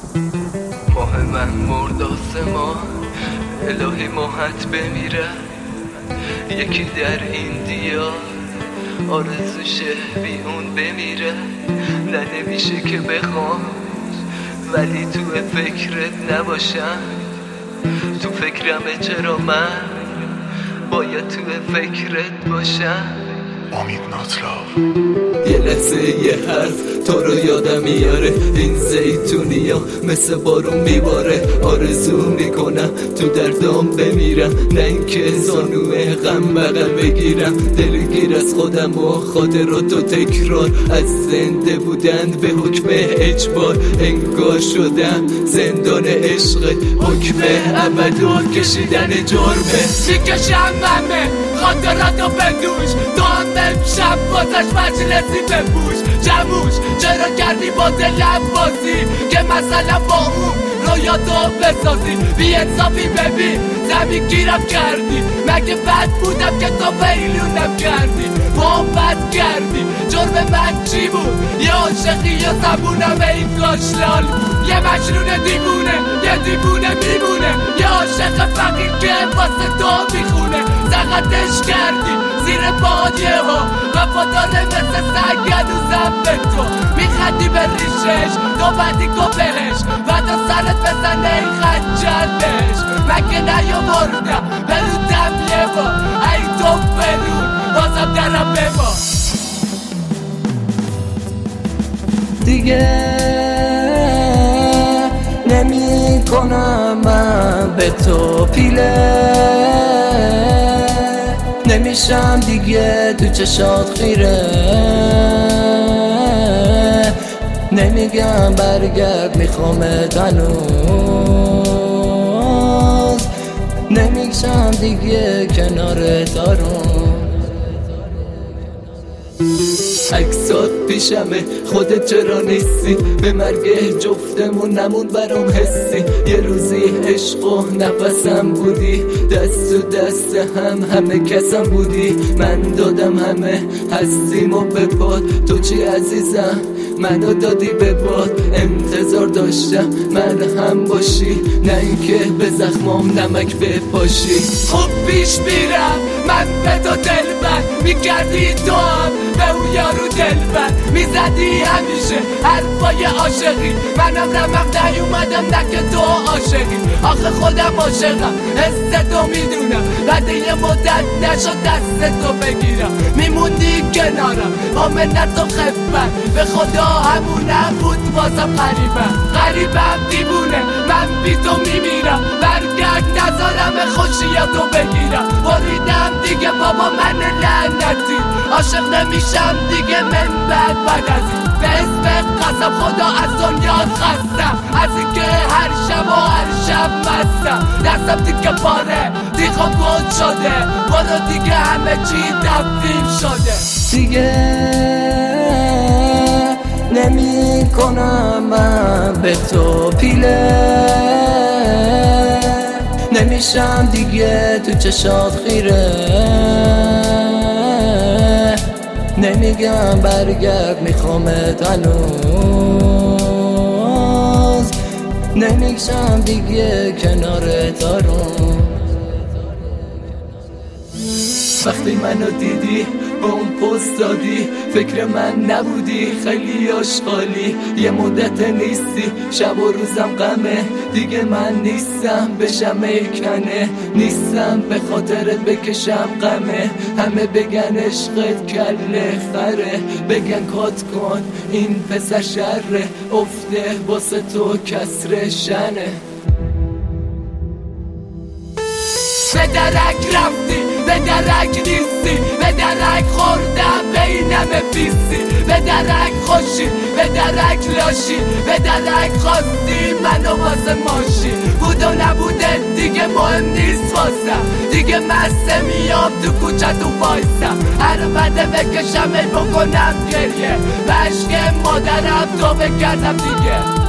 ماه من مرد آسمان، الهی ماهت بمیره. یکی در این دیار آرزوشه بی اون بمیره. نه نمیشه که بخوام ولی تو فکرت نباشم. تو فکرمه چرا من باید تو فکرت باشم. امید ناتلاو. یه لحظه یه حرف تو رو یادم میاره، این زیتونیا مثل بارون میباره. آرزو میکنم تو دردام بمیرم، نه اینکه زانوی غم بغل بگیرم. دلگیر از خودم و خاطراتو تکرار، از زنده بودن به حکم اجبار. انگار شدم زندان عشق، حکم ابد کشیدن جرمه. میکشم همه خاطراتو بدوش، تو هم شب بازش مجلسی بپوش. جموش چرا کردی با دلم بازی که مثلا با اون رویاتو بسازی. بی انصافی ببین زمین گیرم کردی، مگه بد بودم که تو بیلونم کردی. با بد کردی جرم من چی بود؟ یه عاشقی یا زبونم این گاشلال. یه مجنون دیوونه یه دیوونه میمونه، یه عاشق فقیر که واسه تو میخونه. سقطش کردی زیر بادیه ها، وفاداره مثل سگ هنوزم به تو. میخندی به ریشش تو بدی کو بهش، و تا سرت بزنه این خنجر بهش. مگه نیاوردم برودم یه بار، ای تو برود بازم درم ببار. دیگه نمی کنم من به تو پیله، نمیشم دیگه تو چشات خیره. نمیگم برگرد میخوامت هنوز، نمیشم دیگه کنارت آروم. عکسات پیشمه خودت چرا نیستی؟ به مرگ جفتمون نمون برام حسی. یه روزی عشق و نفسم بودی، دست و دست همه کسم بودی. من دادم همه هستیم و به پاد، تو چی عزیزم منو دادی به باد. انتظار داشتم من هم باشی، نه اینکه به زخمام نمک بپاشی. خوب پیش میرم من به تو دلبر، میکردی تو هم به اون یارو دلبر. میزدی همیشه حرفای عاشقی، منم رمق نیومدم نه که تو عاشقی. آخه خودم عاشقم حس تو میدونم، بعد یه مدت نشد دست تو بگیرم. میموندی کنارم با منت و خفت، به خدا همونم بود واسم غریبم دیوونه. من بی تو میمیرم، برگرد نذارم خوشیاتو بگیرم. بریدم دیگه بابا من لعنتی، عاشق نمیشم دیگه من بعد از این. به اسم قسم خدا از دنیا خستم، از اینکه هر شب و هر شب مستم. دستم دیگه پاره دیگه گل شده، برو دیگه همه چی تبدیل شده. دیگه نمی کنم من به تو پیله، نمیشم دیگه تو چشات خیره. نمیگم برگرد میخوامت هنوز، نمیشم دیگه کنارت آروم. وقتی منو دیدی با اون پست دادی، فکر من نبودی خیلی آشغالی. یه مدت نیستی شب و روزم غمه، دیگه من نیستم بشم میکنه. نیستم به خاطرت بکشم غمه، همه بگن عشقت کله خره. بگن کات کن این پسر شره، افته واسه تو کسر شنه. به درک رفتی به درک نیستی، به درک خوردم بینم پیستی. به درک خوشی به درک لاشی، به درک خواستی منو واسه ماشی. بود و نبوده دیگه مهم نیست واسم، دیگه مسته میام تو کوچه تو وایسم. هر بده بکشم ای بکنم گریه، به عشق مادرم تو بکردم دیگه.